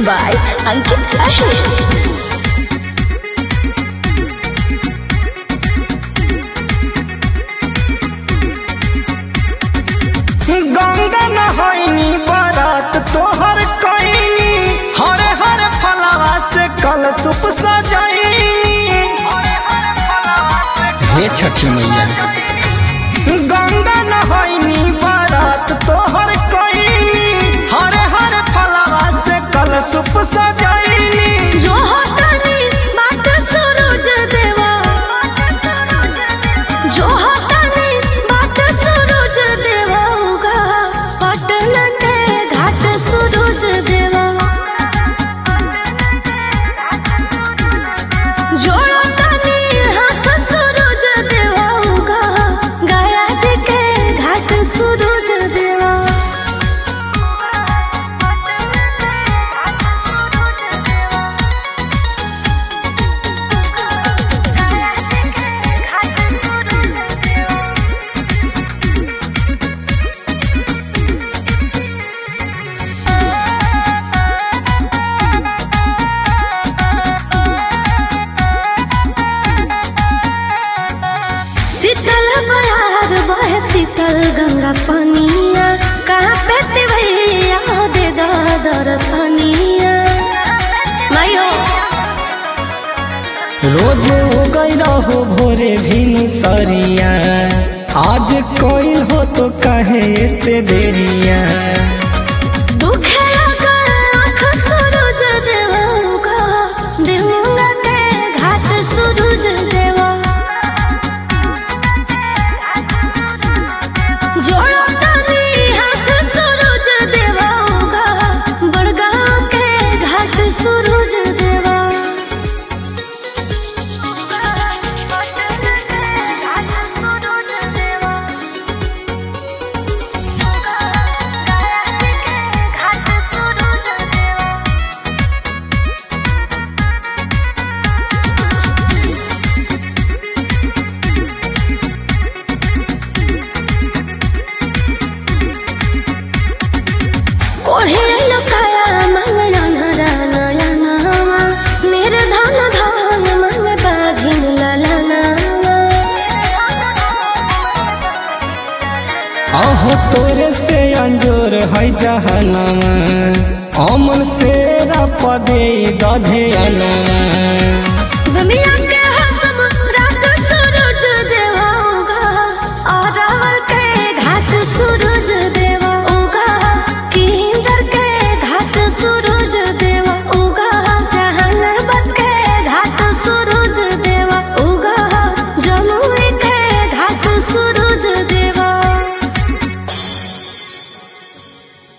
by Ankit Ahir. Ganga नहाइनी बारात तोहर कईनी हरे हरे फलवा से कलशुप सजाइनी। हे छठी मैया गंगा नहाइनी बारात तोहर कईनी हरे हरे फलवा से कलशुप सजाइनी। जो होतानी बात सूरज देवा, जो होतानी बात सूरज देवा उगा पटना के घाट सूरज देवा। जोड़तानी हाथ सूरज देवा उगा गया जी के घाट सूरज देवा। शीतल बयार बहे शीतल गंगा पनिया कहाँ पे तिवैया दे दर्शनिया। मायो रोज उगई रहो भोरे भिनु सरिया, आज कोई हो तो कहे एते देरिया। दुखे लगल आँख सूरज देवा उगा देवूंगा के घाट सूरज देवा। जोड़ो तानी हाथ सूरज देवा उगा बड़गांव के घाट सूरज देवा। कोढ़े लकाया मंगना नया नामा मेरे धान धान मन बाझिन ललनावा। आहो तोरे से अंजोर है जहनमा, अमन से पदे दधे अनमा।